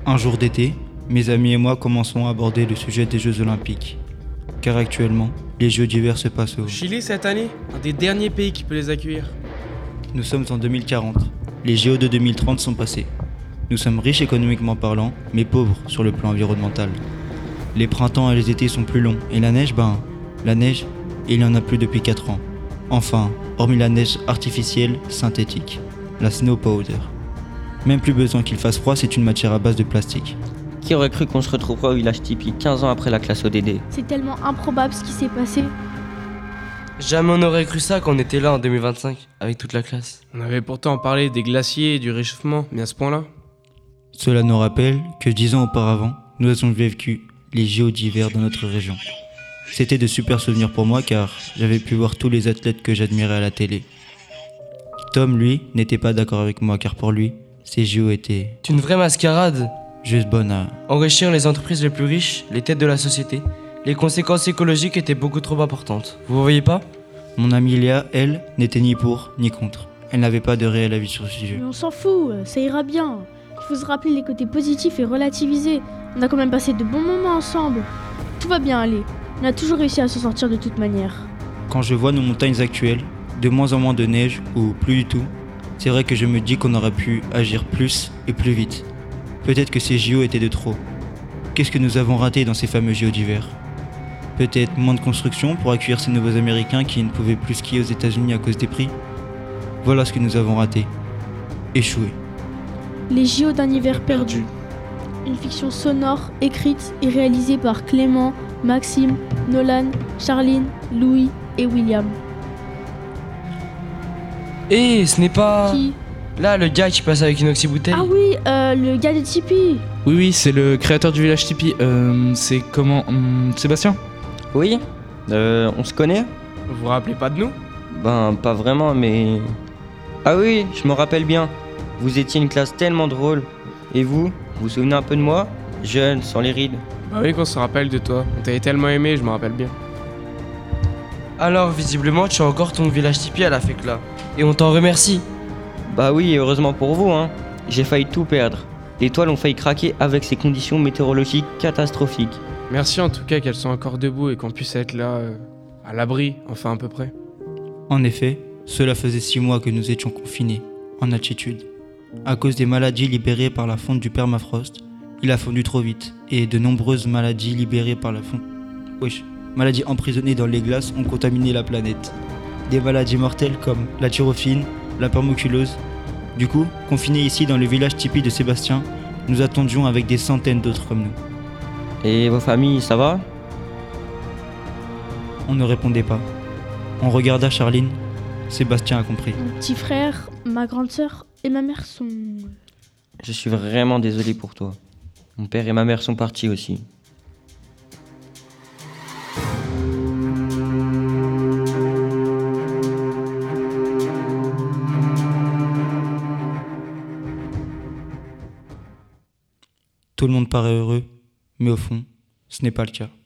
Un jour d'été, mes amis et moi commençons à aborder le sujet des Jeux Olympiques. Car actuellement, les Jeux d'hiver se passent au Chili cette année, un des derniers pays qui peut les accueillir. Nous sommes en 2040. Les JO de 2030 sont passés. Nous sommes riches économiquement parlant, mais pauvres sur le plan environnemental. Les printemps et les étés sont plus longs, et la neige, il n'y en a plus depuis 4 ans. Enfin, hormis la neige artificielle synthétique, la snow powder. Même plus besoin qu'il fasse froid, c'est une matière à base de plastique. Qui aurait cru qu'on se retrouverait au village Tipeee 15 ans après la classe ODD? C'est tellement improbable ce qui s'est passé. Jamais on n'aurait cru ça quand on était là en 2025, avec toute la classe. On avait pourtant parlé des glaciers et du réchauffement, mais à ce point-là. Cela nous rappelle que 10 ans auparavant, nous avons vécu les JO d'hiver dans notre région. C'était de super souvenirs pour moi car j'avais pu voir tous les athlètes que j'admirais à la télé. Tom, lui, n'était pas d'accord avec moi car pour lui, ces JO étaient C'est une vraie mascarade. juste bonnes à... Enrichir les entreprises les plus riches, les têtes de la société. Les conséquences écologiques étaient beaucoup trop importantes. Vous voyez pas? Mon amie Léa, elle, n'était ni pour ni contre. Elle n'avait pas de réel avis sur ce sujet. Mais on s'en fout, ça ira bien. Il faut se rappeler les côtés positifs et relativiser. On a quand même passé de bons moments ensemble. Tout va bien aller. On a toujours réussi à s'en sortir de toute manière. Quand je vois nos montagnes actuelles, de moins en moins de neige ou plus du tout, c'est vrai que je me dis qu'on aurait pu agir plus et plus vite. Peut-être que ces JO étaient de trop. Qu'est-ce que nous avons raté dans ces fameux JO d'hiver? Peut-être moins de construction pour accueillir ces nouveaux Américains qui ne pouvaient plus skier aux États-Unis à cause des prix? Voilà ce que nous avons raté. Échoué. Les JO d'un hiver perdu. Une fiction sonore, écrite et réalisée par Clément, Maxime, Nolan, Charline, Louis et William. Ce n'est pas... Qui? Là, le gars qui passe avec une oxybouteille. Ah oui, le gars de Tipeee. Oui, c'est le créateur du village Tipeee. C'est comment Sébastien? Oui, on se connaît? Vous vous rappelez pas de nous? Ben, pas vraiment, mais... Ah oui, je me rappelle bien. Vous étiez une classe tellement drôle. Et vous vous souvenez un peu de moi? Jeune, sans les rides. Bah oui, qu'on se rappelle de toi. On t'avait tellement aimé, je me rappelle bien. Alors, visiblement, tu as encore ton village Tipeee à la FEC là. Et on t'en remercie. Bah oui, heureusement pour vous, hein. J'ai failli tout perdre. Les toiles ont failli craquer avec ces conditions météorologiques catastrophiques. Merci en tout cas qu'elles sont encore debout et qu'on puisse être là, à l'abri, enfin à peu près. En effet, cela faisait 6 mois que nous étions confinés, en altitude. À cause des maladies libérées par la fonte du permafrost, il a fondu trop vite, et de nombreuses maladies libérées par la fonte... maladies emprisonnées dans les glaces ont contaminé la planète. Des maladies mortelles comme la tyrophine, la permoculose. Du coup, confinés ici dans le village Tipeee de Sébastien, nous attendions avec des centaines d'autres comme nous. Et vos familles, ça va? On ne répondait pas. On regarda Charline. Sébastien a compris. Mon petit frère, ma grande sœur et ma mère sont... Je suis vraiment désolé pour toi. Mon père et ma mère sont partis aussi. Tout le monde paraît heureux, mais au fond, ce n'est pas le cas.